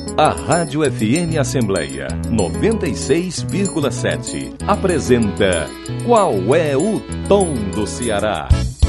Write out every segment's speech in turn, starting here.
A Rádio FM Assembleia 96,7 apresenta Qual é o Tom do Ceará?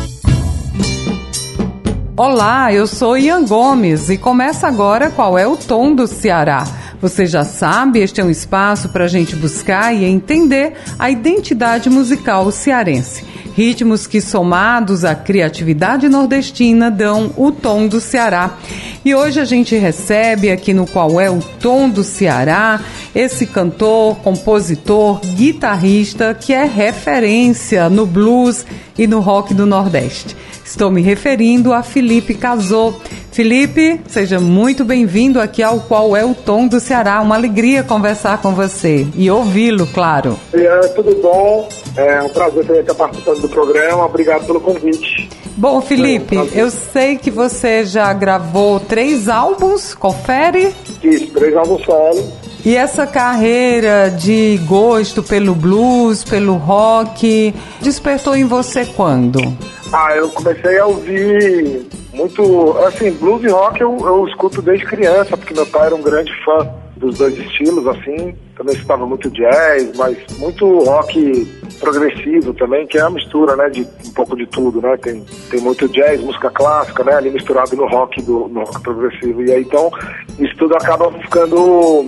Olá, eu sou Ian Gomes e começa agora Qual é o Tom do Ceará? Você já sabe, este é um espaço para a gente buscar e entender a identidade musical cearense. Ritmos que, somados à criatividade nordestina, dão o tom do Ceará. E hoje a gente recebe aqui no Qual é o Tom do Ceará esse cantor, compositor, guitarrista que é referência no blues e no rock do Nordeste. Estou me referindo a Felipe Cazô. Felipe, seja muito bem-vindo aqui ao Qual é o Tom do Ceará. Uma alegria conversar com você e ouvi-lo, claro. Tudo bom? É um prazer estar participando do programa. Obrigado pelo convite. Bom, Felipe, eu sei que você já gravou 3 álbuns, confere? Isso, 3 álbuns solo. E essa carreira de gosto pelo blues, pelo rock, despertou em você quando? Eu comecei a ouvir muito, assim, blues e rock eu escuto desde criança, porque meu pai era um grande fã dos dois estilos, assim. Também escutava muito jazz, mas muito rock progressivo também, que é a mistura, né, de um pouco de tudo, né? Tem muito jazz, música clássica, né, ali misturado no rock progressivo. E aí, então, isso tudo acaba ficando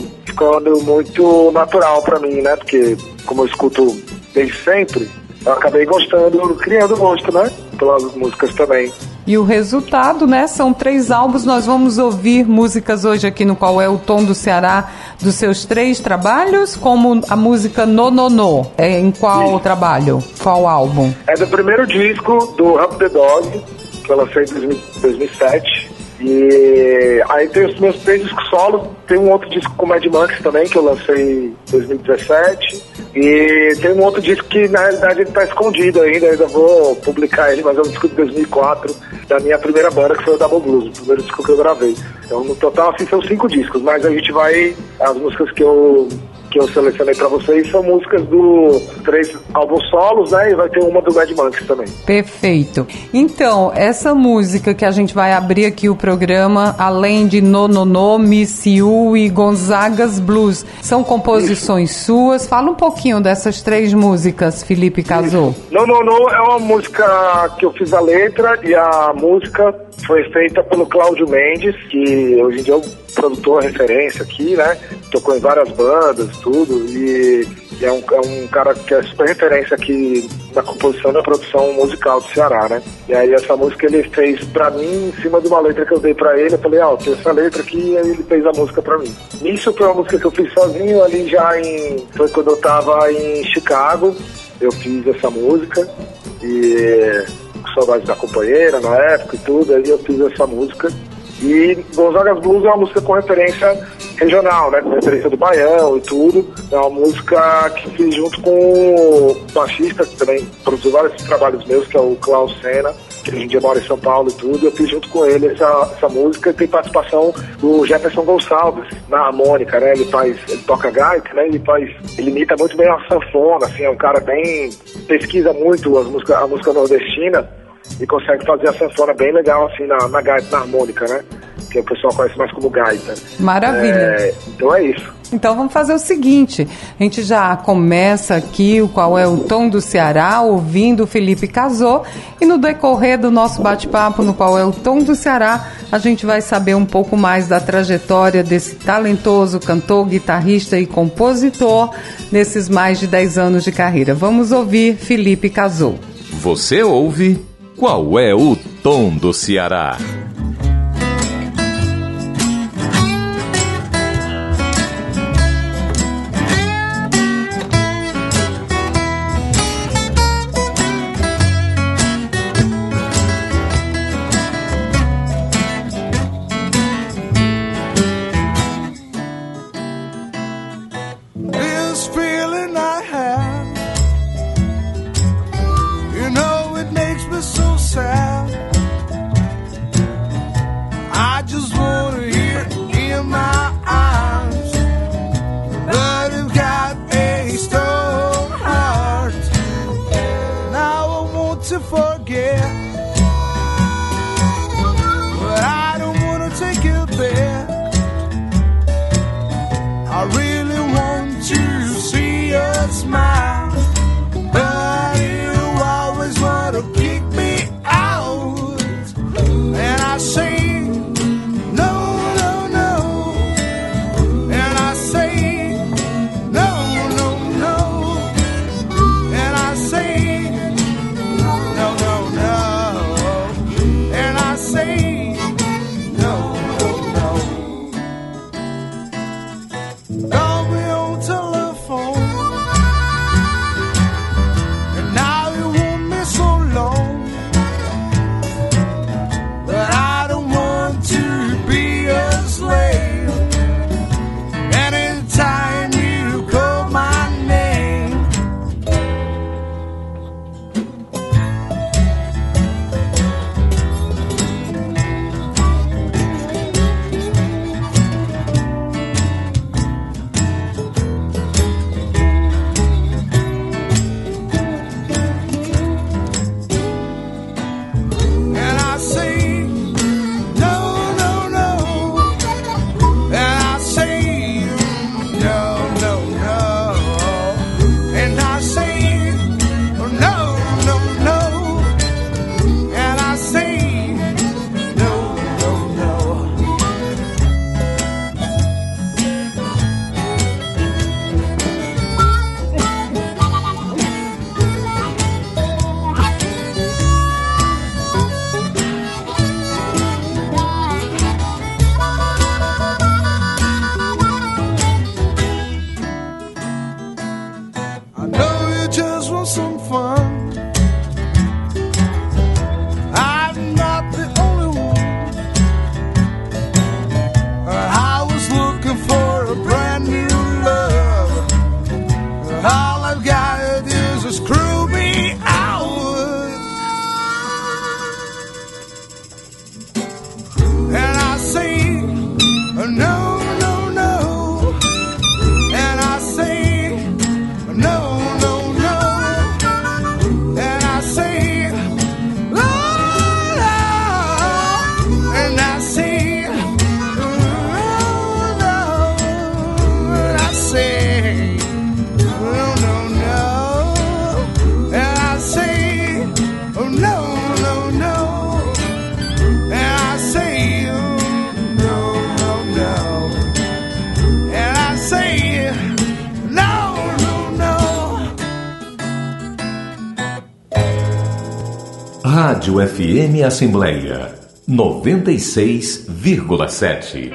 muito natural pra mim, né? Porque como eu escuto desde sempre, eu acabei gostando, criando gosto, né? Pelas músicas também. E o resultado, né? São 3 álbuns. Nós vamos ouvir músicas hoje aqui no Qual é o Tom do Ceará dos seus 3 trabalhos, como a música No. É em qual trabalho? Qual álbum? É do primeiro disco do Hump the Dog, que eu lancei em 2007. E aí tem os meus 3 discos solos. Tem um outro disco com Mad Monks também, que eu lancei em 2017. E tem um outro disco que na realidade ele tá escondido ainda vou publicar ele, mas é um disco de 2004 da minha primeira banda, que foi o Double Blues, o primeiro disco que eu gravei. Então no total assim são 5 discos, mas a gente vai, as músicas que eu selecionei pra vocês são músicas do 3 álbuns solos, né? E vai ter uma do Mad Monks também. Perfeito. Então, essa música que a gente vai abrir aqui o programa, além de No, Miss You e Gonzaga's Blues, são composições suas. Fala um pouquinho dessas 3 músicas, Felipe Cazô. No é uma música que eu fiz a letra e a música foi feita pelo Cláudio Mendes, que hoje em dia é um produtor referência aqui, né? Tocou em várias bandas, tudo, e é um cara que é super referência aqui na composição e na produção musical do Ceará, né? E aí essa música ele fez pra mim em cima de uma letra que eu dei pra ele. Eu falei, tem essa letra aqui, e aí ele fez a música pra mim. Isso foi uma música que eu fiz sozinho ali foi quando eu tava em Chicago, eu fiz essa música, e saudade da companheira na época e tudo, aí eu fiz essa música. E Gonzaga's Blues é uma música com referência regional, né? Com referência do Baião e tudo. É uma música que fiz junto com o baixista, que também produziu vários trabalhos meus, que é o Klaus Senna, que hoje em dia mora em São Paulo e tudo. Eu fiz junto com ele essa música, e tem participação do Jefferson Gonçalves na harmônica, né? Ele toca gaita, né? Ele imita muito bem a sanfona, assim, é um cara bem, pesquisa muito a música nordestina, e consegue fazer a sanfona bem legal, assim, na gaita, na harmônica, né? Que o pessoal conhece mais como gaita. Maravilha. Então é isso. Então vamos fazer o seguinte, a gente já começa aqui o Qual é o Tom do Ceará, ouvindo o Felipe Cazô, e no decorrer do nosso bate-papo no Qual é o Tom do Ceará, a gente vai saber um pouco mais da trajetória desse talentoso cantor, guitarrista e compositor nesses mais de 10 anos de carreira. Vamos ouvir Felipe Cazô. Você ouve Qual é o Tom do Ceará? Rádio FM Assembleia 96,7.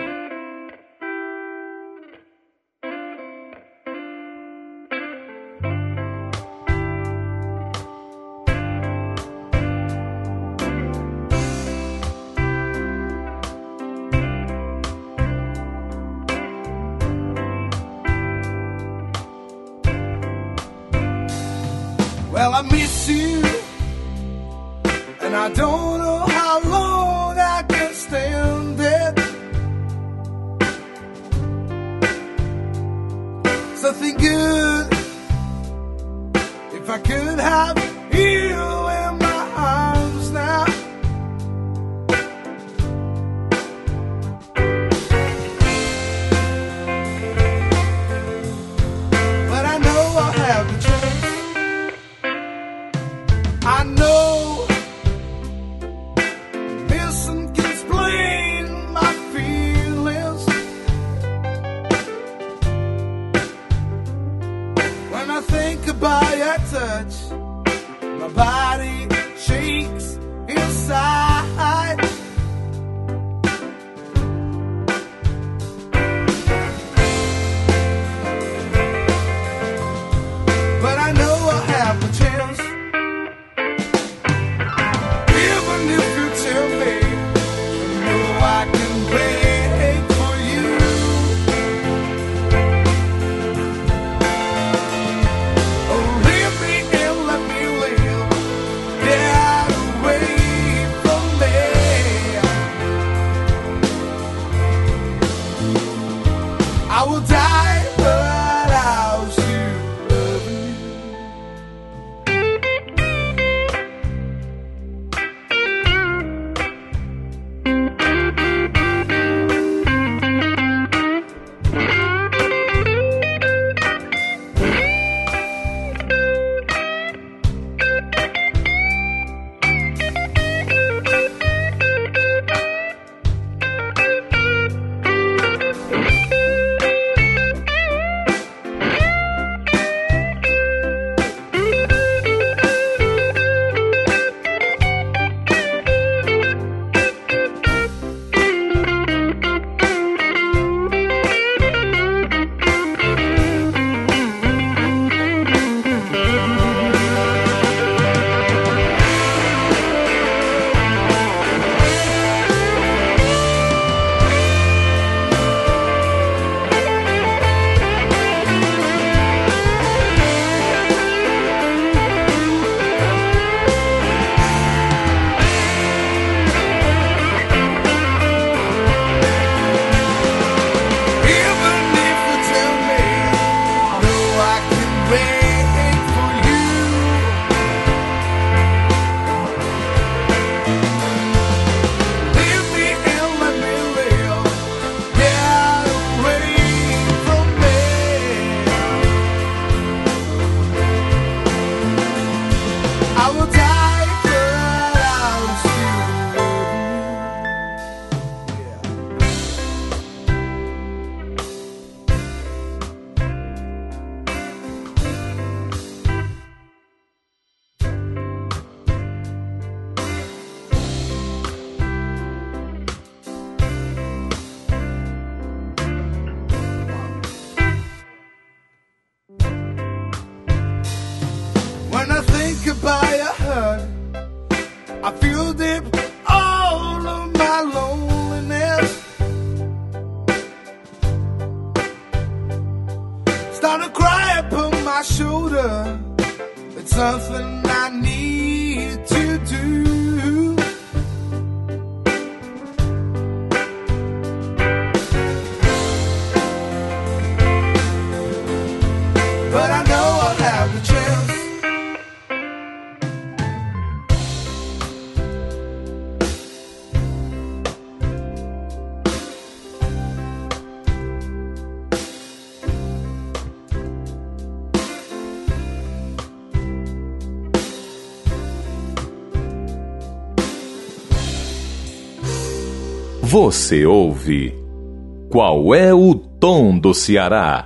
Well, I miss you, and I don't know how long I can stand it. Something good, if I could have you in my arms now. But I know I'll have the chance. I know missing can explain my feelings. When I think about your touch, my body shakes inside. But I know I'll have the chance. I will die, but I'll still love you. When I think about your hurt, I feel deep all of my loneliness. Start to cry upon my shoulder. It's something I need to do. But I know I'll have the chance. Você ouve Qual é o Tom do Ceará?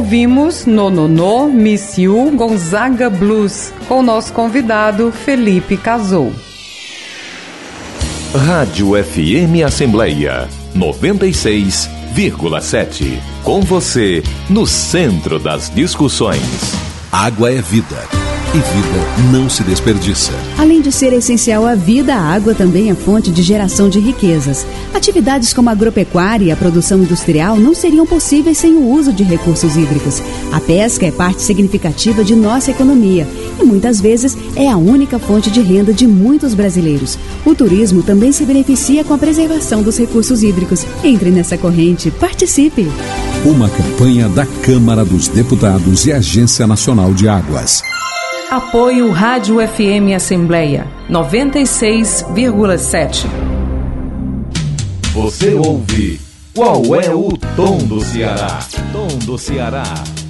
ouvimos Nononô, Miss You, Gonzaga Blues, com o nosso convidado Felipe Cazot. Rádio FM Assembleia 96,7. Com você, no centro das discussões. Água é vida. E vida não se desperdiça. Além de ser essencial à vida, a água também é fonte de geração de riquezas. Atividades como a agropecuária e a produção industrial não seriam possíveis sem o uso de recursos hídricos. A pesca é parte significativa de nossa economia e muitas vezes é a única fonte de renda de muitos brasileiros. O turismo também se beneficia com a preservação dos recursos hídricos. Entre nessa corrente, participe! Uma campanha da Câmara dos Deputados e Agência Nacional de Águas. Apoio Rádio FM Assembleia 96,7. Você ouve Qual é o Tom do Ceará? Tom do Ceará.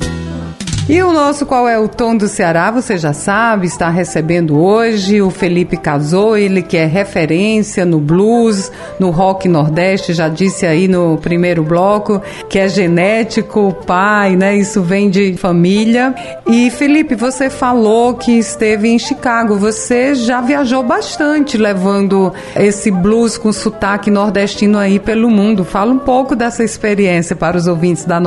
E o nosso Qual é o Tom do Ceará, você já sabe, está recebendo hoje o Felipe Cazot, ele que é referência no blues, no rock nordeste, já disse aí no primeiro bloco, que é genético, pai, né, isso vem de família. E Felipe, você falou que esteve em Chicago, você já viajou bastante levando esse blues com sotaque nordestino aí pelo mundo. Fala um pouco dessa experiência para os ouvintes da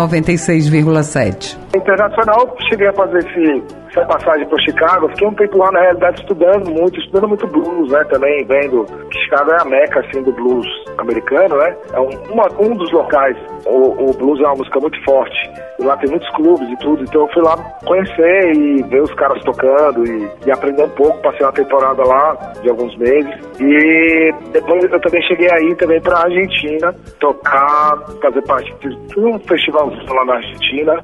96,7. Internacional, cheguei a fazer essa passagem para Chicago, fiquei um tempo lá na realidade estudando muito blues, né, também vendo que Chicago é a meca, assim, do blues americano, né, é um dos locais, o blues é uma música muito forte, e lá tem muitos clubes e tudo, então eu fui lá conhecer e ver os caras tocando e aprender um pouco, passei uma temporada lá de alguns meses, e depois eu também cheguei aí também pra Argentina, tocar, fazer parte de um festivalzinho lá na Argentina,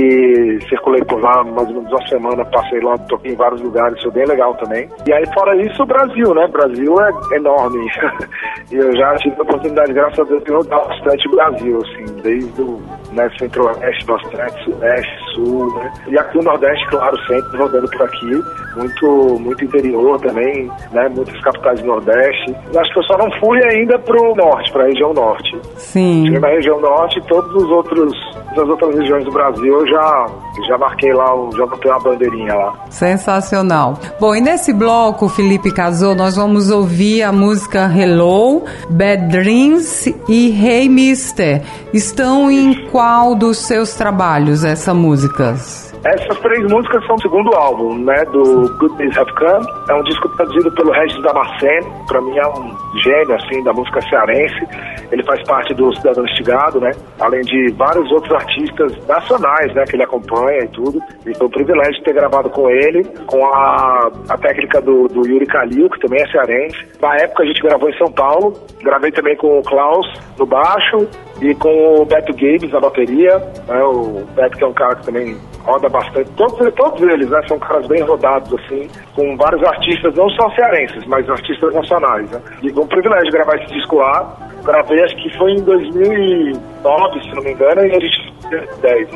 e circulei por lá mais ou menos uma semana, passei lá, toquei em vários lugares, foi bem legal também. E aí fora isso, o Brasil, né? O Brasil é enorme. E eu já tive a oportunidade, graças a Deus, de rodar bastante o Brasil, assim, desde o centro-oeste, bastante, sudeste, sul, né? E aqui no Nordeste, claro, sempre rodando por aqui, muito interior também, né? Muitas capitais do Nordeste. Acho que eu só não fui ainda pro norte, pra região norte. Sim. Cheguei na região norte, todas as outras regiões do Brasil eu já marquei lá, já botei uma bandeirinha lá. Sensacional. Bom, e nesse bloco, Felipe Cazot, nós vamos ouvir a música Hello, Bad Dreams e Hey Mister. Estão em qual dos seus trabalhos essas músicas? Essas três músicas são o segundo álbum, né, do Good Days Have Come. É um disco produzido pelo Regis Damasceno, pra mim é um gênio, assim, da música cearense. Ele faz parte do Cidadão Instigado, né, além de vários outros artistas nacionais, né, que ele acompanha e tudo. E foi um privilégio ter gravado com ele, com a técnica do Yuri Calil, que também é cearense. Na época a gente gravou em São Paulo, gravei também com o Klaus no baixo e com o Beto Gabes na bateria, né, o Beto que é um cara que também roda bastante, todos eles, né, são caras bem rodados, assim, com vários artistas, não só cearenses, mas artistas nacionais, né. E foi um privilégio gravar esse disco lá, gravei acho que foi em 2009, se não me engano, e a gente fez 2010.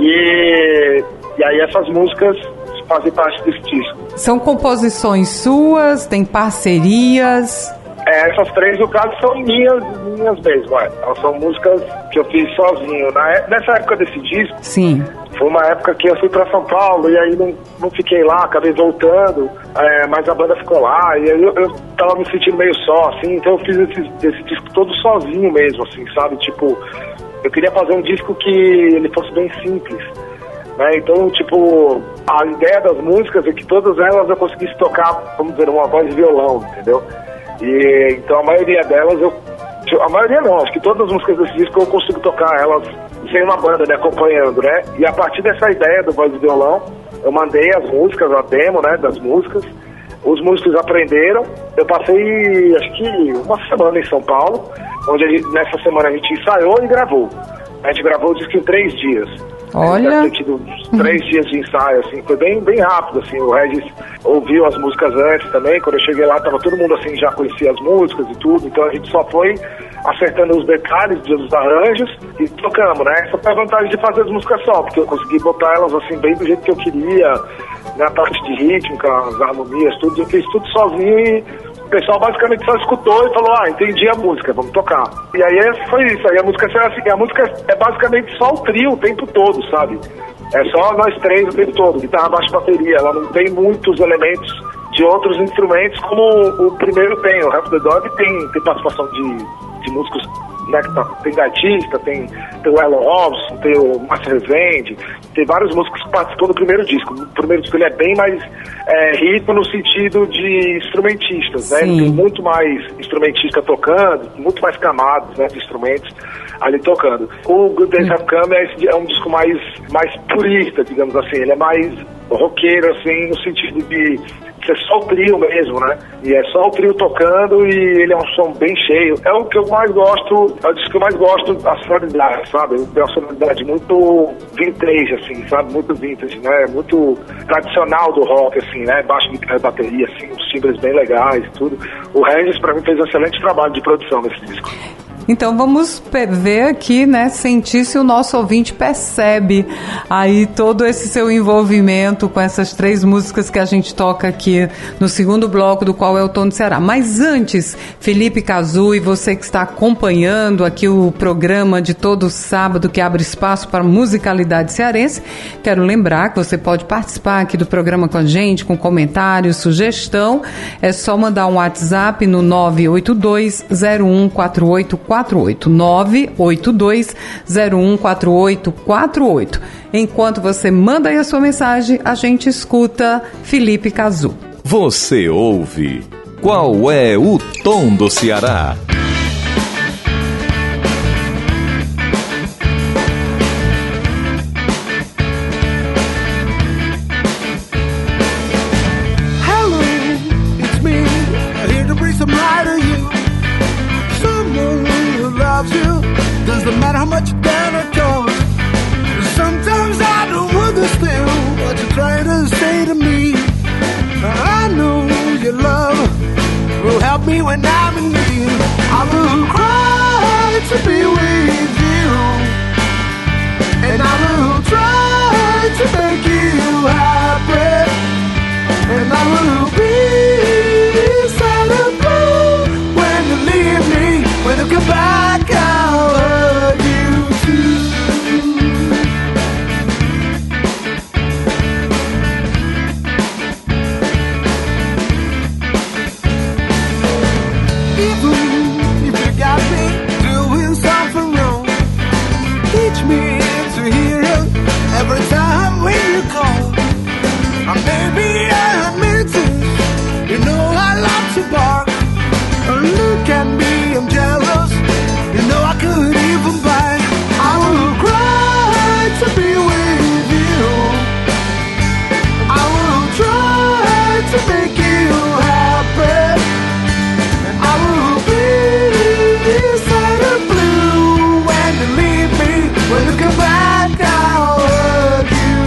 E aí essas músicas fazem parte desse disco. São composições suas, tem parcerias? Essas três, no caso, são minhas mesmo, elas são músicas que eu fiz sozinho. Nessa época desse disco, sim, foi uma época que eu fui pra São Paulo e aí não fiquei lá, acabei voltando, mas a banda ficou lá e aí eu tava me sentindo meio só, assim, então eu fiz esse disco todo sozinho mesmo, assim, sabe? Tipo, eu queria fazer um disco que ele fosse bem simples, né? Então, tipo, a ideia das músicas é que todas elas eu conseguisse tocar, vamos dizer, uma voz de violão, entendeu? E então a maioria delas a maioria não, acho que todas as músicas desse disco eu consigo tocar elas sem uma banda me acompanhando, né? E a partir dessa ideia do voz de violão, eu mandei as músicas, a demo, né, das músicas. Os músicos aprenderam. Eu passei, acho que uma semana em São Paulo, onde nessa semana a gente ensaiou e gravou. A gente gravou o disco em 3 dias. Olha! Deve ter tido 3 dias de ensaio, assim, foi bem rápido, assim. O Regis ouviu as músicas antes também. Quando eu cheguei lá, tava todo mundo, assim, já conhecia as músicas e tudo. Então a gente só foi acertando os detalhes dos arranjos e tocamos, né? Essa foi a vantagem de fazer as músicas só, porque eu consegui botar elas, assim, bem do jeito que eu queria, na parte de rítmica, as harmonias, tudo. Eu fiz tudo sozinho e o pessoal basicamente só escutou e falou, entendi a música, vamos tocar. E aí foi isso, aí a música é assim, a música é basicamente só o trio o tempo todo, sabe? É só nós três o tempo todo, guitarra, baixo, bateria. Ela não tem muitos elementos de outros instrumentos como o primeiro tem. O Rap the Dog tem participação de músicos, né, tem gaitista, tem o Elon Robson, tem o Márcio Rezende, tem vários músicos que participam do primeiro disco. O primeiro disco ele é bem mais rico no sentido de instrumentistas, né? Ele tem muito mais instrumentista tocando, muito mais camadas, né, de instrumentos ali tocando. O Good Days Have Come é um disco mais purista, digamos assim. Ele é mais roqueiro, assim, no sentido de ser só o trio mesmo, né? E é só o trio tocando e ele é um som bem cheio. É o que eu mais gosto, é o disco que eu mais gosto, a sonoridade, sabe? É uma sonoridade muito vintage, assim, sabe? Muito vintage, né? Muito tradicional do rock, assim, né? Baixo, guitarra, bateria, assim, os timbres bem legais e tudo. O Regis, pra mim, fez um excelente trabalho de produção nesse disco. Então vamos ver aqui, né, sentir se o nosso ouvinte percebe aí todo esse seu envolvimento com essas 3 músicas que a gente toca aqui no segundo bloco do Qual é o Tom do Ceará. Mas antes, Felipe Cazu e você que está acompanhando aqui o programa de todo sábado que abre espaço para musicalidade cearense, quero lembrar que você pode participar aqui do programa com a gente, com comentário, sugestão. É só mandar um WhatsApp no 982014848. 982014848. Enquanto você manda aí a sua mensagem, a gente escuta Felipe Cazu. Você ouve Qual é o Tom do Ceará? Doesn't matter how much down it goes. Sometimes I don't understand what you're trying to say to me. I know your love will help me when I'm in need. I will cry to be with you, and I will try to make you happy, and I will be sad and blue when you leave me, when you come back. Every time when you call, maybe I admit it. You know I love to bark. Look at me, I'm jealous. You know I could even bite. I will cry to be with you. I will try to make you happy. I will be sad and blue when you leave me, when you come back. You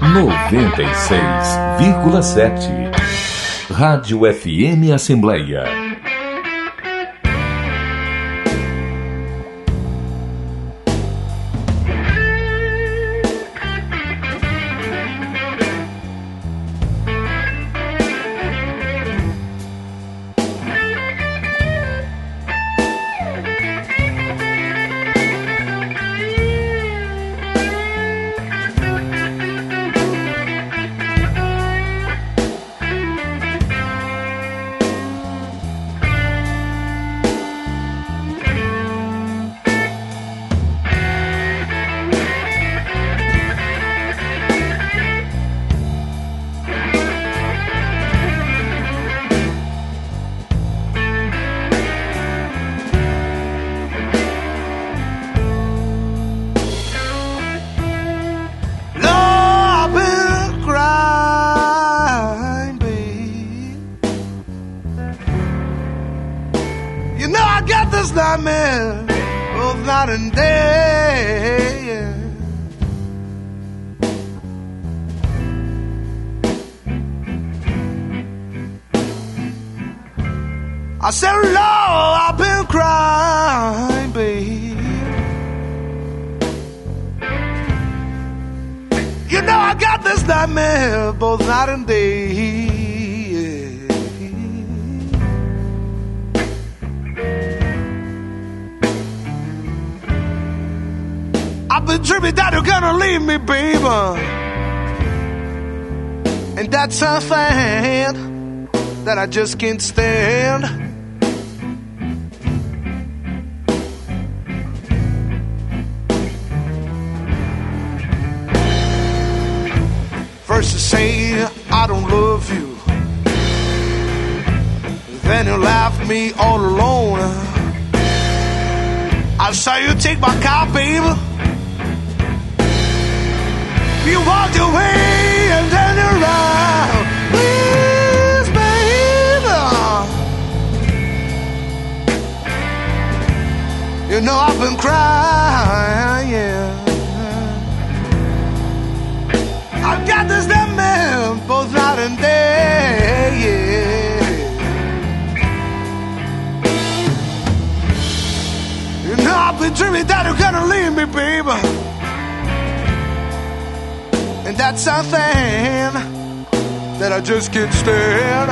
96,7. Rádio FM Assembleia. I said, Lord, I've been crying, babe. You know I got this nightmare both night and day. I've been dreaming that you're gonna leave me, baby, and that's a thing that I just can't stand. First you say I don't love you, then you laugh me all alone. I saw you take my car, baby. You walked away and then you're around. Please, baby. You know I've been crying, yeah. I've got this damn man both night and day, yeah. You know I've been dreaming that you're gonna leave me, baby, and that's something that I just can't stand.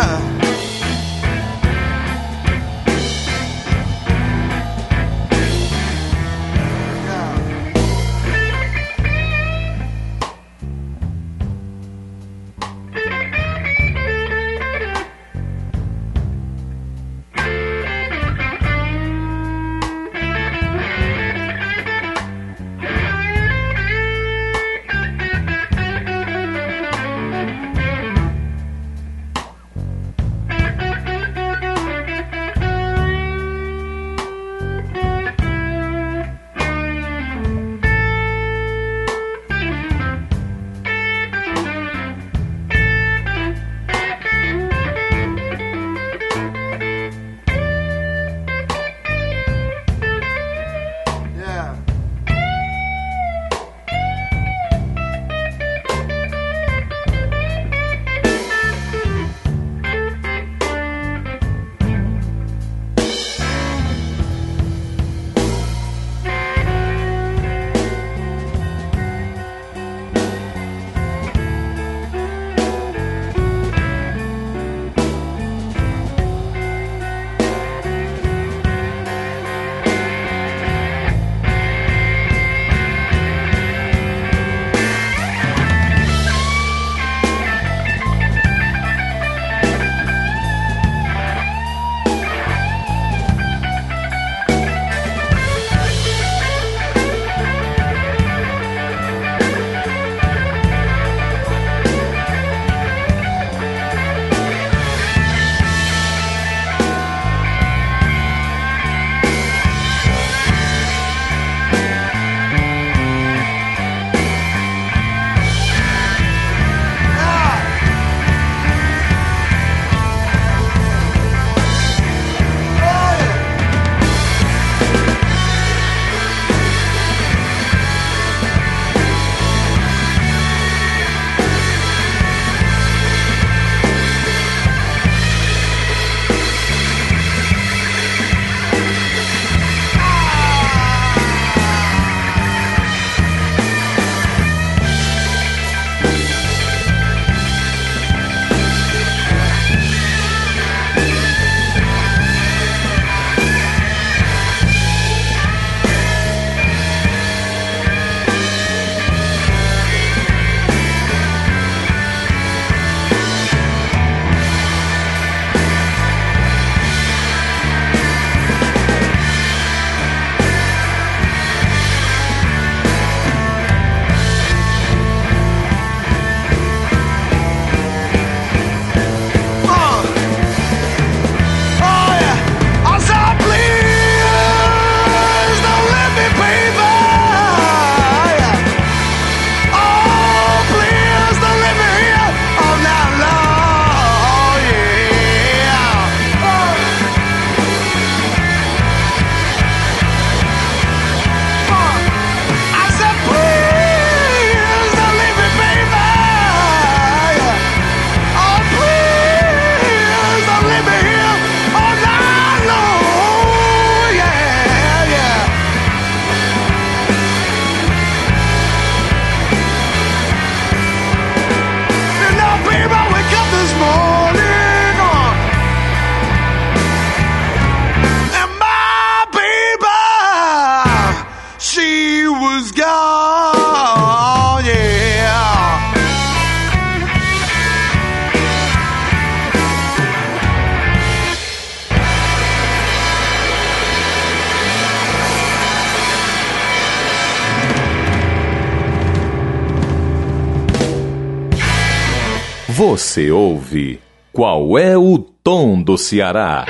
Você ouve Qual é o Tom do Ceará?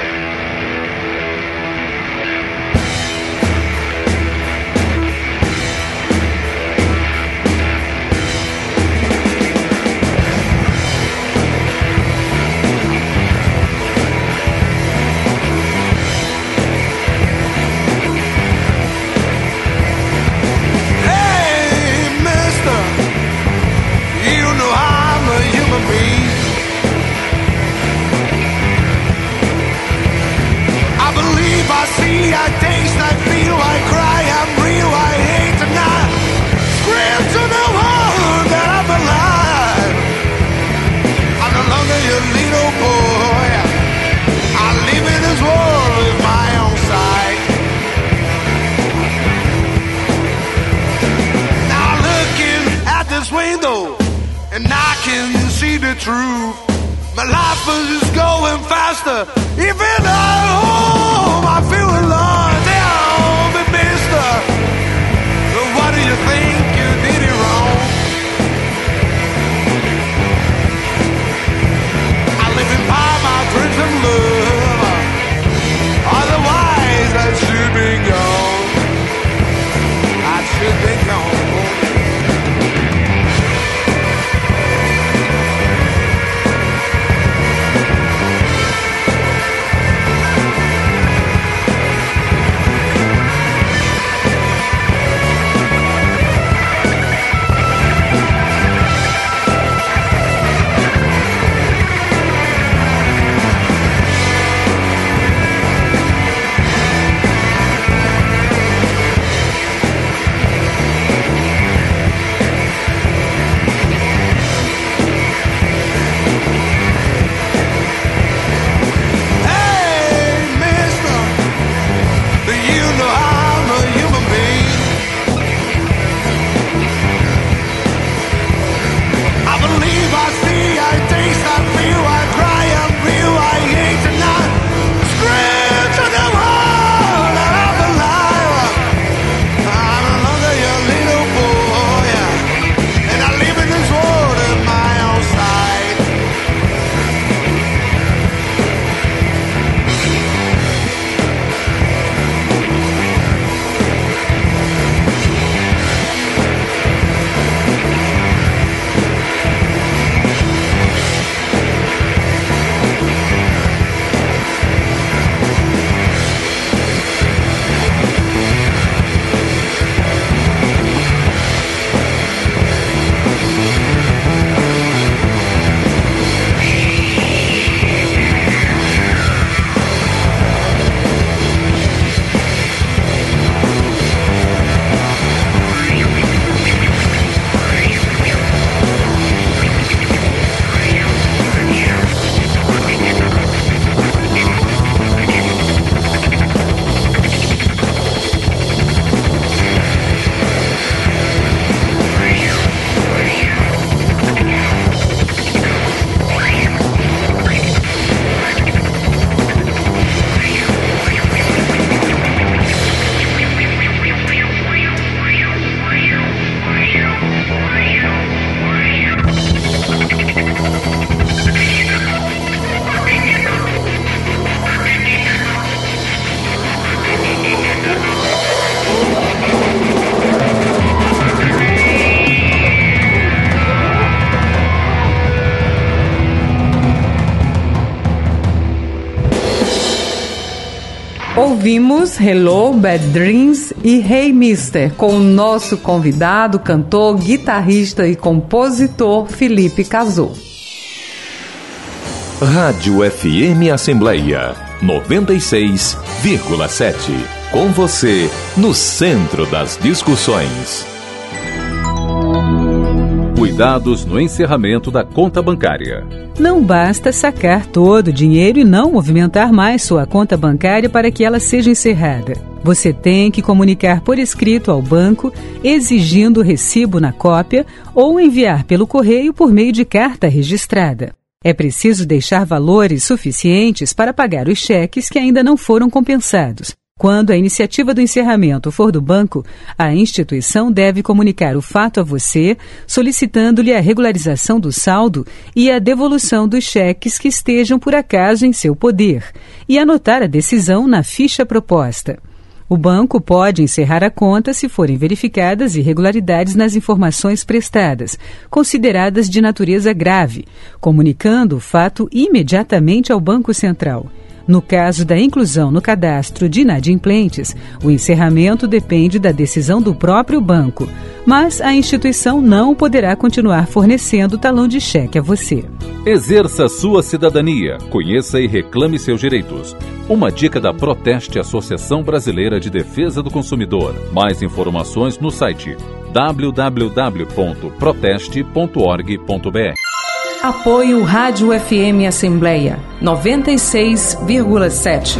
Ouvimos Hello, Bad Dreams e Hey Mister, com o nosso convidado, cantor, guitarrista e compositor Felipe Cazot. Rádio FM Assembleia 96,7. Com você, no centro das discussões. Cuidados no encerramento da conta bancária. Não basta sacar todo o dinheiro e não movimentar mais sua conta bancária para que ela seja encerrada. Você tem que comunicar por escrito ao banco, exigindo o recibo na cópia ou enviar pelo correio por meio de carta registrada. É preciso deixar valores suficientes para pagar os cheques que ainda não foram compensados. Quando a iniciativa do encerramento for do banco, a instituição deve comunicar o fato a você, solicitando-lhe a regularização do saldo e a devolução dos cheques que estejam por acaso em seu poder, e anotar a decisão na ficha proposta. O banco pode encerrar a conta se forem verificadas irregularidades nas informações prestadas, consideradas de natureza grave, comunicando o fato imediatamente ao Banco Central. No caso da inclusão no cadastro de inadimplentes, o encerramento depende da decisão do próprio banco, mas a instituição não poderá continuar fornecendo talão de cheque a você. Exerça sua cidadania, conheça e reclame seus direitos. Uma dica da Proteste, Associação Brasileira de Defesa do Consumidor. Mais informações no site www.proteste.org.br. Apoio Rádio FM Assembleia 96,7.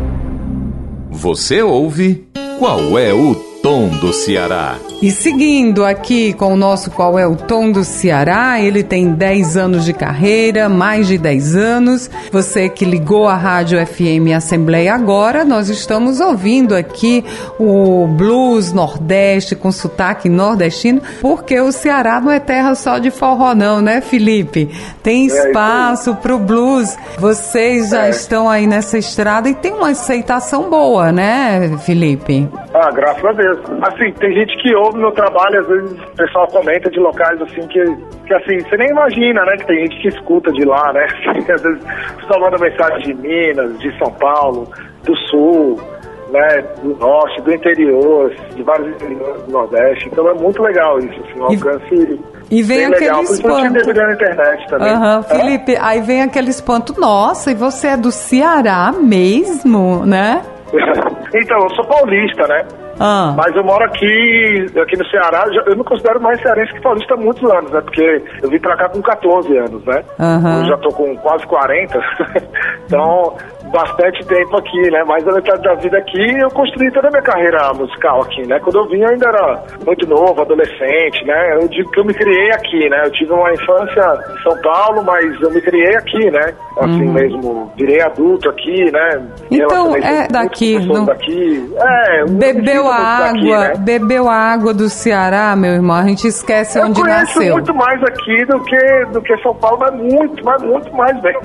Você ouve Qual é o Tom do Ceará? E seguindo aqui com o nosso Qual é o Tom do Ceará, ele tem 10 anos de carreira, mais de 10 anos. Você que ligou a Rádio FM Assembleia agora, nós estamos ouvindo aqui o blues nordeste com sotaque nordestino, porque o Ceará não é terra só de forró não, né, Felipe? Tem espaço para o blues. Vocês já estão aí nessa estrada e tem uma aceitação boa, né, Felipe? Ah, graças a Deus. Assim, tem gente que ouve meu trabalho, às vezes o pessoal comenta de locais assim que assim, você nem imagina, né? Que tem gente que escuta de lá, né? Às vezes o pessoal manda mensagem de Minas, de São Paulo, do Sul, né? Do Norte, do interior, de vários interiores do Nordeste. Então é muito legal isso, assim, um alcance. E vem aquele legal, espanto. Na internet também. Felipe, aí vem aquele espanto. Nossa, e você é do Ceará mesmo, né? Então, eu sou paulista, né? Mas eu moro aqui no Ceará. Eu me considero mais cearense que paulista há muitos anos, né? Porque eu vim pra cá com 14 anos, né? Eu já tô com quase 40. Então, bastante tempo aqui, né? Mais da metade da vida aqui, eu construí toda a minha carreira musical aqui, né? Quando eu vim, eu ainda era muito novo, adolescente, né? Eu digo que eu me criei aqui, né? Eu tive uma infância em São Paulo, mas eu me criei aqui, né? Assim mesmo, virei adulto aqui, né? Então, é daqui. Bebeu a água, daqui, né? Bebeu a água do Ceará, meu irmão. A gente esquece onde nasceu. Eu conheço muito mais aqui do que São Paulo, mas muito mais bem.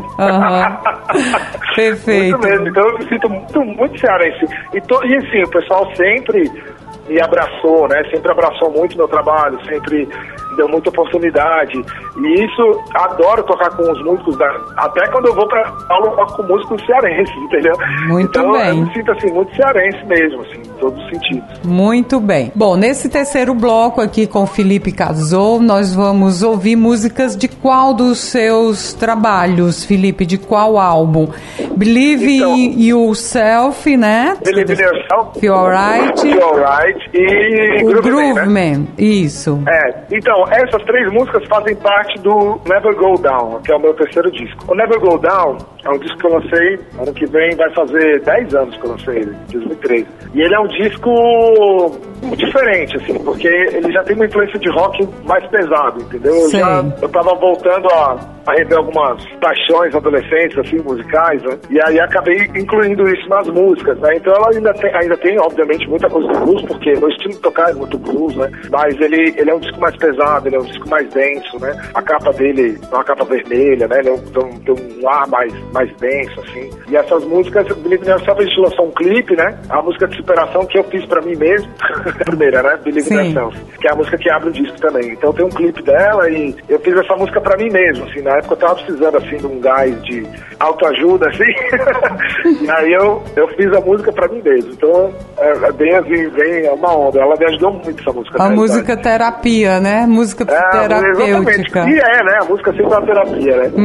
Perfeito. Muito mesmo, então eu me sinto muito cearense. E assim, o pessoal sempre me abraçou, né? Sempre abraçou muito meu trabalho, sempre me deu muita oportunidade. E isso, adoro tocar com os músicos, até quando eu vou pra aula, eu toco com músicos cearenses, entendeu? Muito então, bem. Eu me sinto assim, muito cearense mesmo, assim, em todos os sentidos. Muito bem. Bom, nesse terceiro bloco aqui com o Felipe Casou, nós vamos ouvir músicas de qual dos seus trabalhos, Felipe? De qual álbum? Believe in Yourself, né? Believe in Yourself. Feel Alright. Feel Alright e o Groove Man, né? Isso. Então, essas três músicas fazem parte do Never Go Down, que é o meu terceiro disco. O Never Go Down é um disco que eu lancei, ano que vem vai fazer 10 anos que eu lancei ele, 2013. E ele é um disco diferente, assim, porque ele já tem uma influência de rock mais pesado, entendeu? Eu tava voltando a rever algumas paixões adolescentes, assim, musicais, né? E aí acabei incluindo isso nas músicas, né? Então ela ainda tem, obviamente, muita coisa do blues, porque o estilo de tocar é muito blues, né? Mas ele é um disco mais pesado, ele é um disco mais denso, né? A capa dele é uma capa vermelha, né? Ele tem um ar mais denso, assim. E essas músicas, Believe in Yourself, a gente lançou um clipe, né? A música de superação que eu fiz pra mim mesmo, a primeira, né? Believe in Yourself, que é a música que abre o disco também. Então tem um clipe dela e eu fiz essa música pra mim mesmo, assim. Na época eu tava precisando, assim, de um gás de autoajuda, assim. E aí eu fiz a música pra mim mesmo. Então é bem assim, bem uma onda. Ela me ajudou muito, essa música. A música terapia, né? Música terapêutica. E né? A música sempre é uma terapia, né?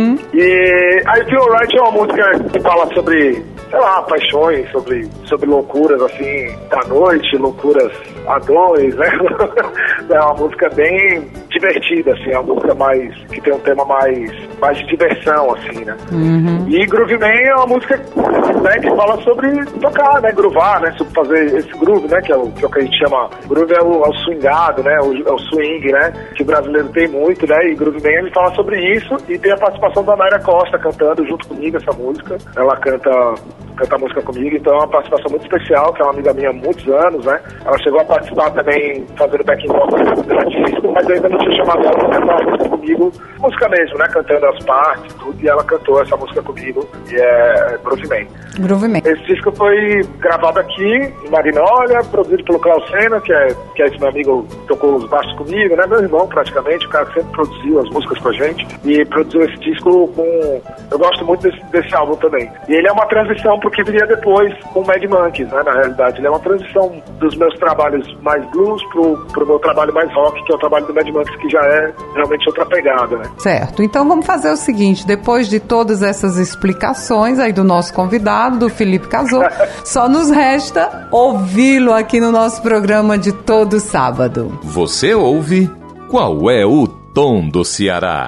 E aí Feel Alright é uma música que fala sobre, sei lá, paixões, sobre loucuras, assim, da noite, loucuras a dois, né? É uma música bem divertida, assim, é uma música que tem um tema mais de diversão, assim, né? E Groove Man é uma música, né, que fala sobre tocar, né? Groovar, né? Sobre fazer esse groove, né? Que é o que a gente chama... Groove é o swingado, né? É o swing, né? Que o brasileiro tem muito, né? E Groove Man, ele fala sobre isso e tem a participação da Naira Costa cantando junto comigo essa música. Ela canta cantar música comigo, então é uma participação muito especial, que é uma amiga minha há muitos anos, né? Ela chegou a participar também, fazendo backing vocal no disco, mas eu ainda não tinha chamado ela pra cantar música comigo, música mesmo, né? Cantando as partes e tudo, e ela cantou essa música comigo, e é Groove Man. Groove Man. Esse disco foi gravado aqui, em Marinólia, produzido pelo Klaus Senna, que é esse meu amigo que tocou os baixos comigo, né? Meu irmão, praticamente, o cara que sempre produziu as músicas com a gente, e produziu esse disco com... Eu gosto muito desse álbum também. E ele é uma transição pro que viria depois com o Mad Monkeys, né? Na realidade, ele é uma transição dos meus trabalhos mais blues pro meu trabalho mais rock, que é o trabalho do Mad Monkeys, que já é realmente outra pegada, né? Certo. Então vamos fazer o seguinte, depois de todas essas explicações aí do nosso convidado, do Felipe Casou, só nos resta ouvi-lo aqui no nosso programa de todo sábado. Você ouve Qual é o Tom do Ceará?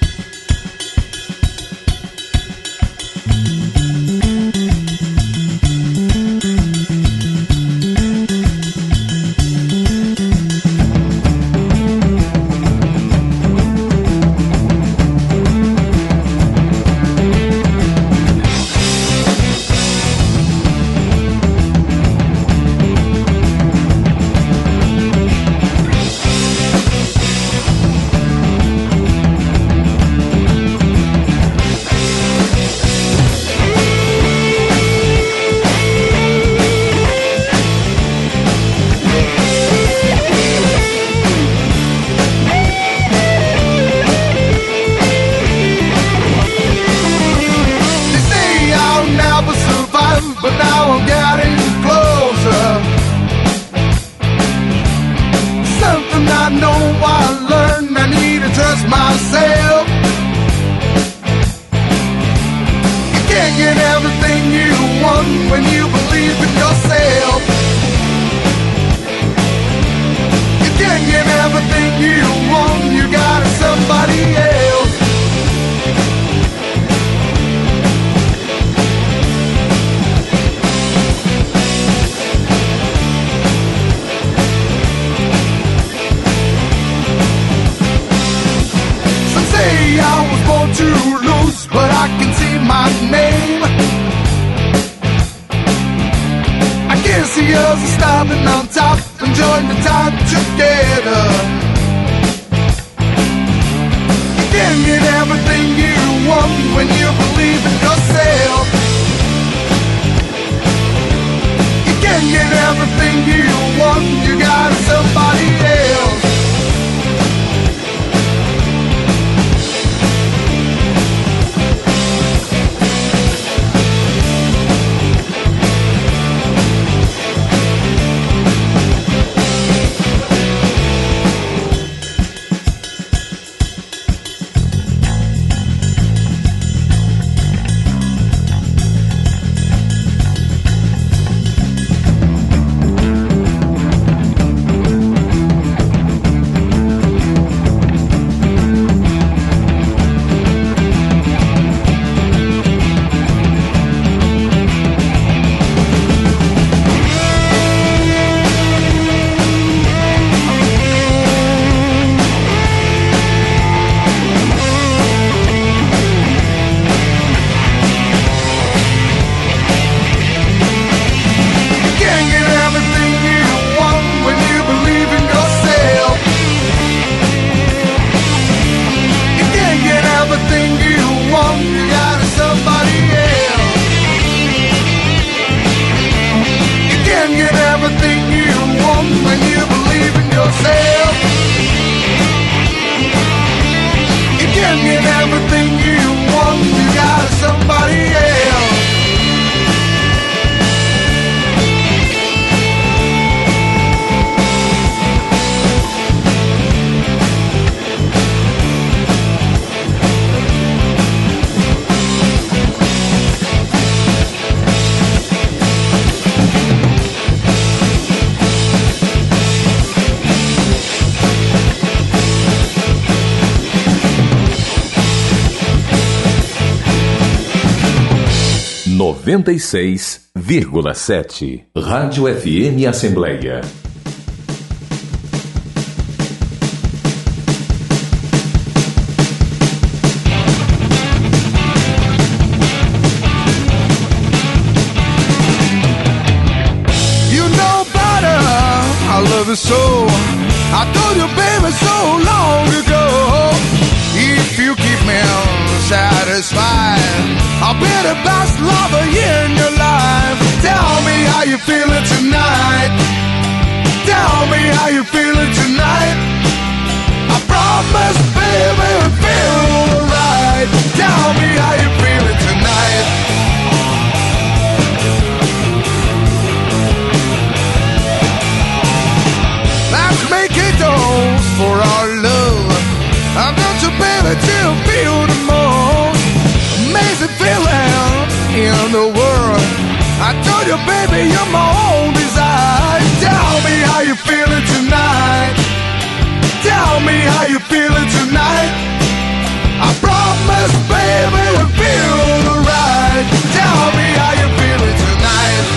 Noventa e 96,7 Rádio FM Assembleia. me so. I told you, baby, so long ago. If you keep me satisfied, I'll be the best lover in your life. Tell me how you feeling tonight. Tell me how you feeling tonight. I promise, baby, it feels right. Tell me how you feeling tonight. Let's make a toast for our love. I've got you, baby, till feel the most amazing feeling in the world. I told you, baby, you're my own desire. Tell me how you feeling tonight. Tell me how you feeling tonight. I promise, baby, it feels right. Tell me how you feeling tonight.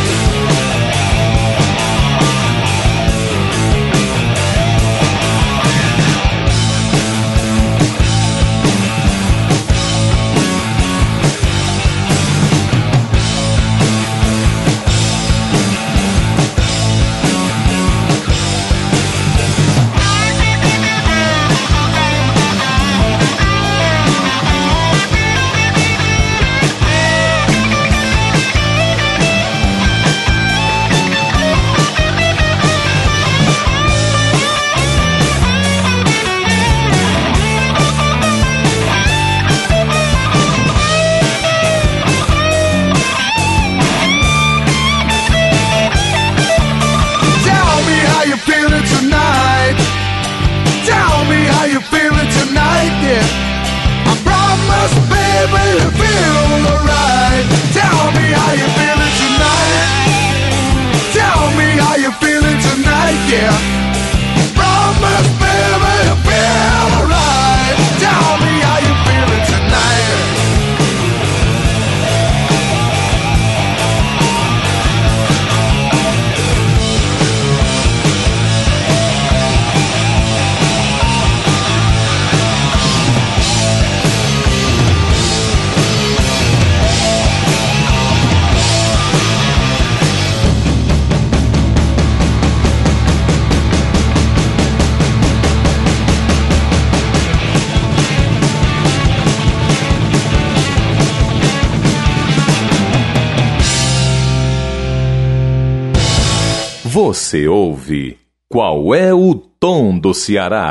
Você ouve Qual é o Tom do Ceará?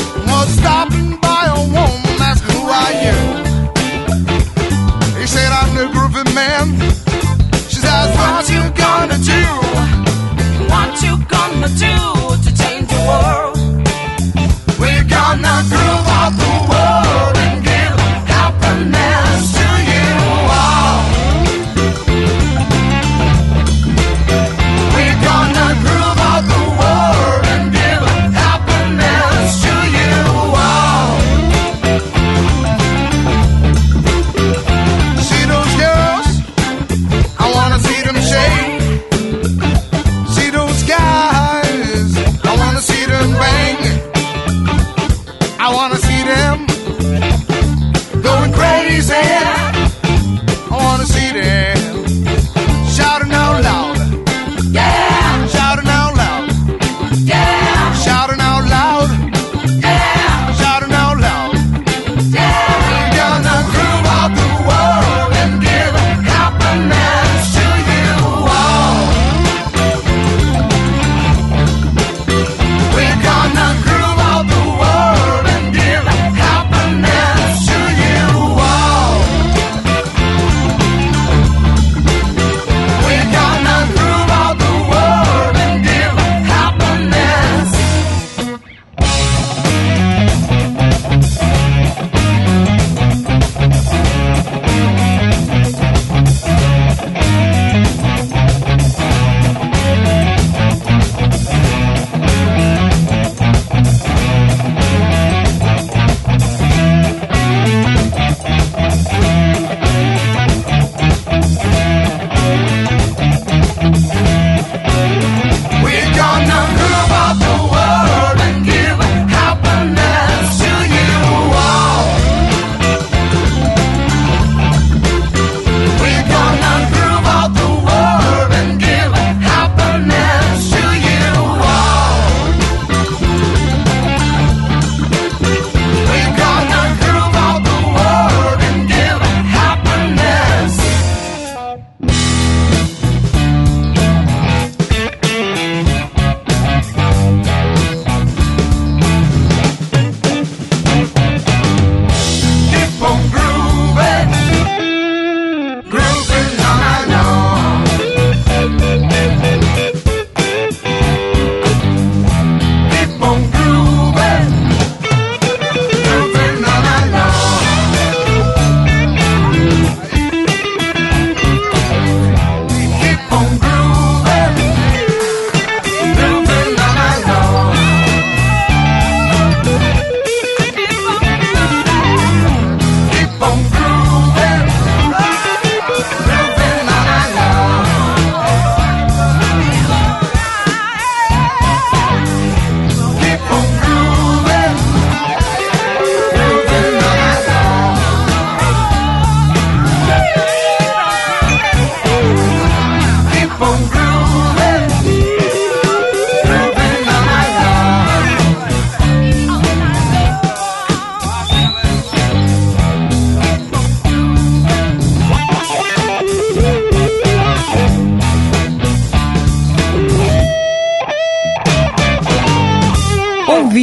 He said, I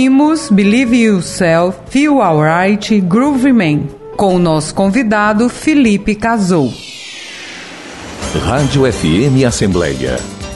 ouvimos Believe Yourself, Feel Alright, Groove Man, com o nosso convidado Felipe Cazou. Rádio FM Assembleia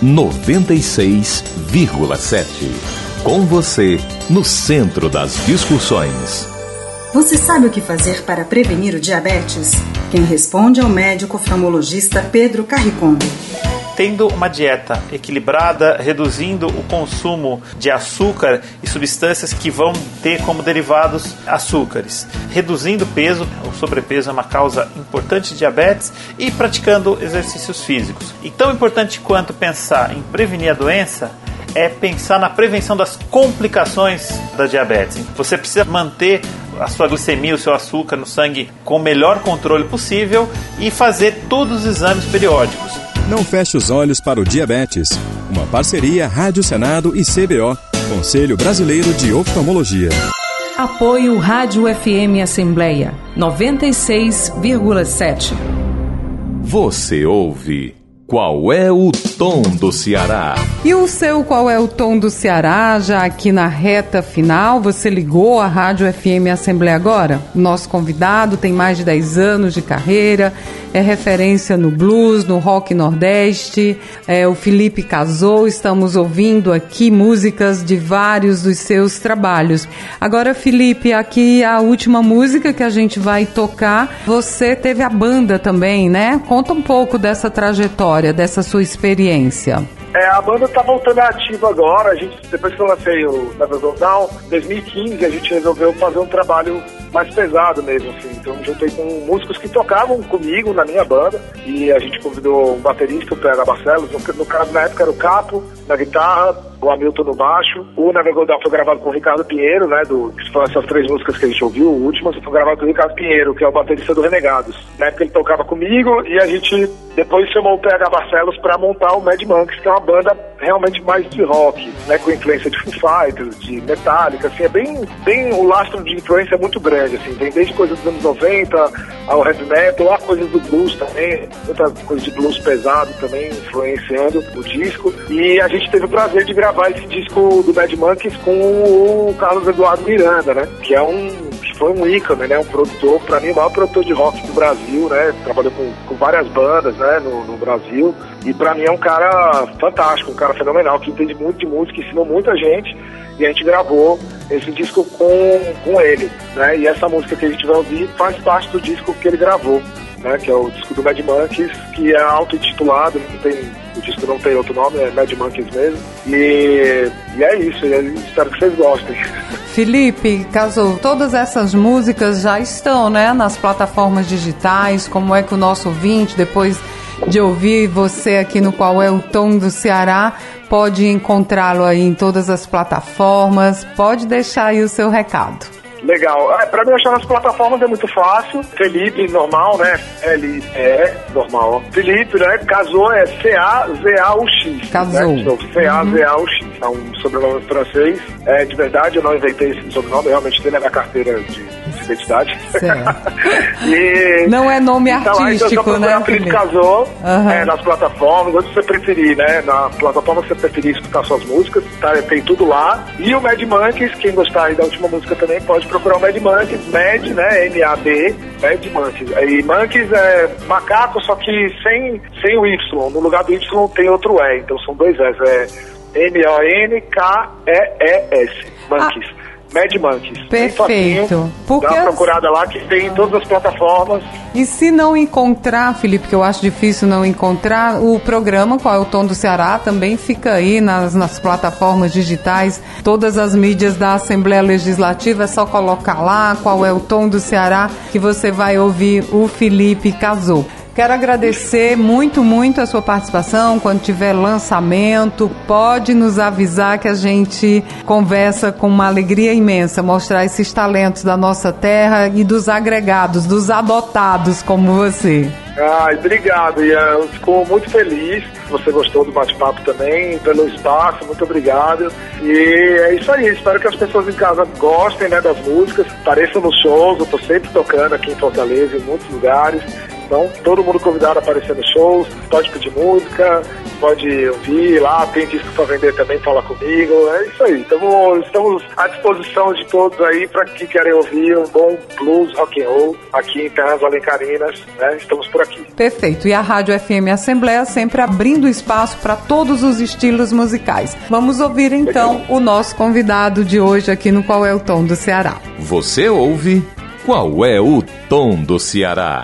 96,7. Com você, no centro das discussões. Você sabe o que fazer para prevenir o diabetes? Quem responde é o médico oftalmologista Pedro Carricondo. Tendo uma dieta equilibrada, reduzindo o consumo de açúcar e substâncias que vão ter como derivados açúcares, reduzindo o peso, o sobrepeso é uma causa importante de diabetes, e praticando exercícios físicos. E tão importante quanto pensar em prevenir a doença é pensar na prevenção das complicações da diabetes. Você precisa manter a sua glicemia, o seu açúcar no sangue com o melhor controle possível e fazer todos os exames periódicos. Não feche os olhos para o diabetes. Uma parceria Rádio Senado e CBO, Conselho Brasileiro de Oftalmologia. Apoio Rádio FM Assembleia 96,7. Você ouve Qual é o Tom do Ceará? E o seu Qual é o Tom do Ceará, já aqui na reta final, você ligou a Rádio FM Assembleia agora? Nosso convidado tem mais de 10 anos de carreira, é referência no blues, no rock nordeste, o Felipe Cazou. Estamos ouvindo aqui músicas de vários dos seus trabalhos. Agora, Felipe, aqui a última música que a gente vai tocar, você teve a banda também, né? Conta um pouco dessa trajetória, dessa sua experiência. A banda tá voltando ativa agora. A gente, depois que eu lancei o Never Go Down, em 2015, a gente resolveu fazer um trabalho mais pesado mesmo, assim. Então, juntei com músicos que tocavam comigo na minha banda, e a gente convidou um baterista, o PH Barcelos. No caso, na época, era o Capo na guitarra, o Hamilton no baixo. O Never Go Down foi gravado com o Ricardo Pinheiro, né? Que foram essas 3 músicas que a gente ouviu, últimas, foi gravado com o Ricardo Pinheiro, que é o baterista do Renegados. Na época ele tocava comigo, e a gente depois chamou o PH Barcelos pra montar o Mad Monkeys, que é uma banda realmente mais de rock, né? Com influência de Foo Fighters, de Metallica, assim, é bem o lastro de influência é muito grande, assim, vem desde coisas dos anos 90 ao heavy metal, a coisas do blues também, muita coisa de blues pesado também influenciando o disco. E a gente teve o prazer de gravar esse disco do Mad Monkeys com o Carlos Eduardo Miranda, né? Que foi um ícone, né? Um produtor, pra mim, o maior produtor de rock do Brasil, né? Trabalhou com várias bandas, né? No Brasil. E pra mim é um cara fantástico, um cara fenomenal, que entende muito de música, ensinou muita gente. E a gente gravou esse disco com ele, né? E essa música que a gente vai ouvir faz parte do disco que ele gravou, né? Que é o disco do Mad Monkeys, que é auto-intitulado, o disco não tem outro nome, é Mad Monkeys mesmo. E é isso, espero que vocês gostem. Felipe Cazou, todas essas músicas já estão, né, nas plataformas digitais. Como é que o nosso ouvinte, depois de ouvir você aqui no Qual é o Tom do Ceará, pode encontrá-lo aí em todas as plataformas? Pode deixar aí o seu recado. Legal. Pra mim achar nas plataformas é muito fácil. Felipe, normal, né? L-E, normal. Felipe, né? Cazou é C-A-Z-A-U-X. Cazou. Né? Então, C-A-Z-A-U-X. É um sobrenome francês. De verdade, eu não inventei esse sobrenome. Eu realmente tenho na minha carteira de identidade. E, não é nome artístico, então, né? Felipe Cazou nas plataformas, onde você preferir, né? Na plataforma que você preferir escutar suas músicas, tá? Tem tudo lá. E o Mad Monkeys, quem gostar aí da última música também pode procurar o Mad Monkeys, Mad, né? M-A-D, Mad Monkeys. E Monkeys é macaco, só que sem o Y. No lugar do Y tem outro E, então são 2 S. É M-O-N-K-E-E-S. Monkeys. Mad Monkeys. Perfeito. Dá uma procurada lá que tem em todas as plataformas. E se não encontrar, Felipe, que eu acho difícil não encontrar, o programa Qual é o Tom do Ceará também fica aí nas plataformas digitais, todas as mídias da Assembleia Legislativa, é só colocar lá Qual é o Tom do Ceará que você vai ouvir o Felipe Cazou. Quero agradecer muito, muito a sua participação. Quando tiver lançamento, pode nos avisar que a gente conversa com uma alegria imensa, mostrar esses talentos da nossa terra e dos agregados, dos adotados como você. Obrigado, Ian. Eu fico muito feliz. Você gostou do bate-papo também, pelo espaço, muito obrigado. E é isso aí, espero que as pessoas em casa gostem, né, das músicas, apareçam nos shows. Eu tô sempre tocando aqui em Fortaleza, em muitos lugares. Então, todo mundo convidado a aparecer nos shows, pode pedir música, pode ouvir lá, tem disco para vender também, fala comigo, é isso aí. Estamos à disposição de todos aí para quem querem ouvir um bom blues, rock and roll aqui em Terras Alencarinas, né? Estamos por aqui. Perfeito. E a Rádio FM Assembleia sempre abrindo espaço para todos os estilos musicais. Vamos ouvir então o nosso convidado de hoje aqui no Qual é o Tom do Ceará. Você ouve Qual é o Tom do Ceará?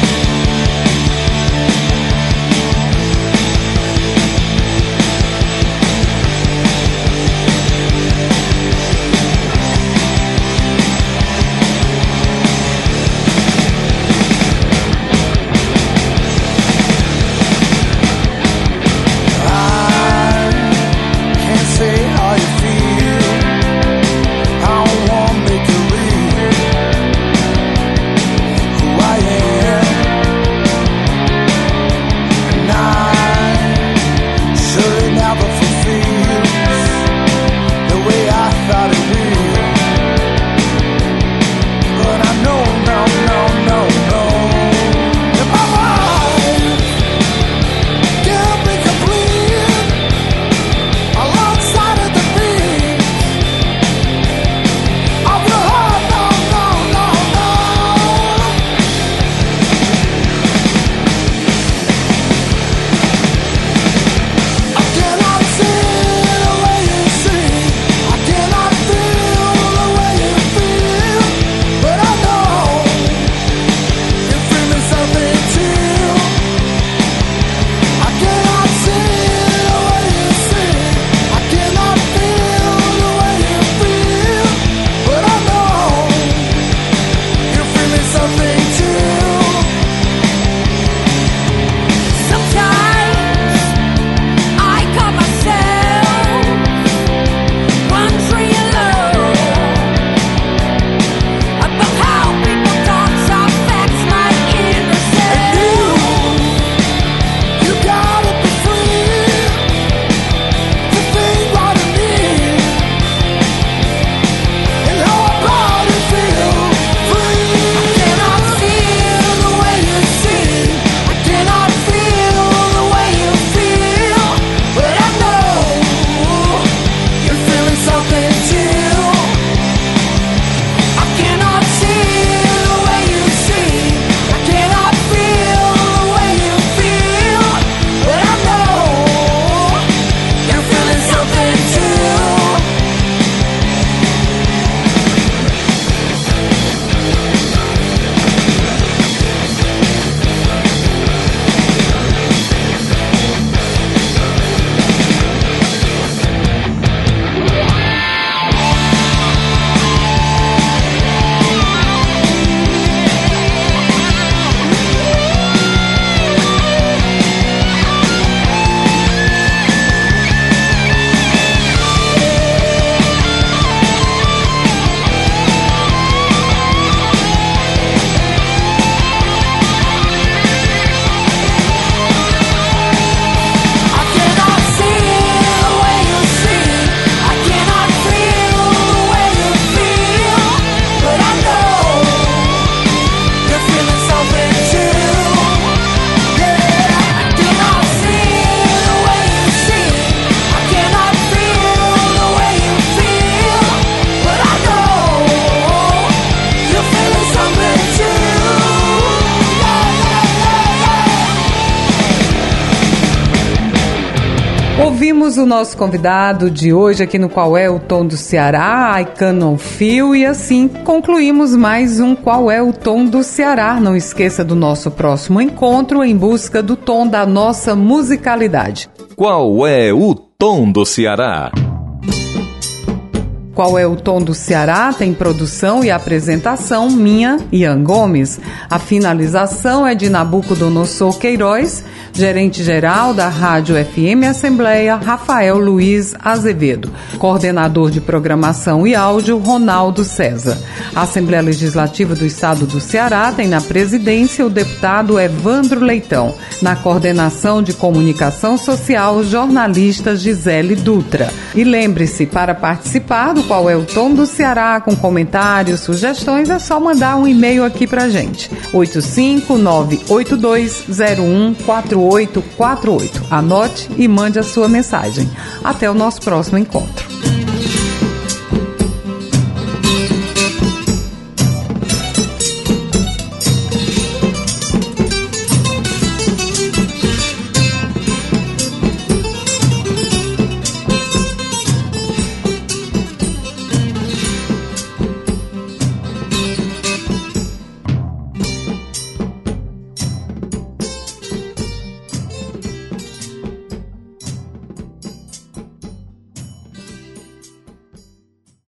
Ouvimos o nosso convidado de hoje aqui no Qual é o Tom do Ceará, I Cannot Feel, e assim concluímos mais um Qual é o Tom do Ceará. Não esqueça do nosso próximo encontro em busca do tom da nossa musicalidade. Qual é o Tom do Ceará? Qual é o Tom do Ceará? Tem produção e apresentação minha, Ian Gomes. A finalização é de Nabucodonosor Queiroz, gerente-geral da Rádio FM Assembleia, Rafael Luiz Azevedo. Coordenador de programação e áudio, Ronaldo César. A Assembleia Legislativa do Estado do Ceará tem na presidência o deputado Evandro Leitão. Na coordenação de comunicação social, jornalista Gisele Dutra. E lembre-se, para participar do qual é o tom do Ceará, com comentários, sugestões, é só mandar um e-mail aqui pra gente. 85982014848. Anote e mande a sua mensagem. Até o nosso próximo encontro.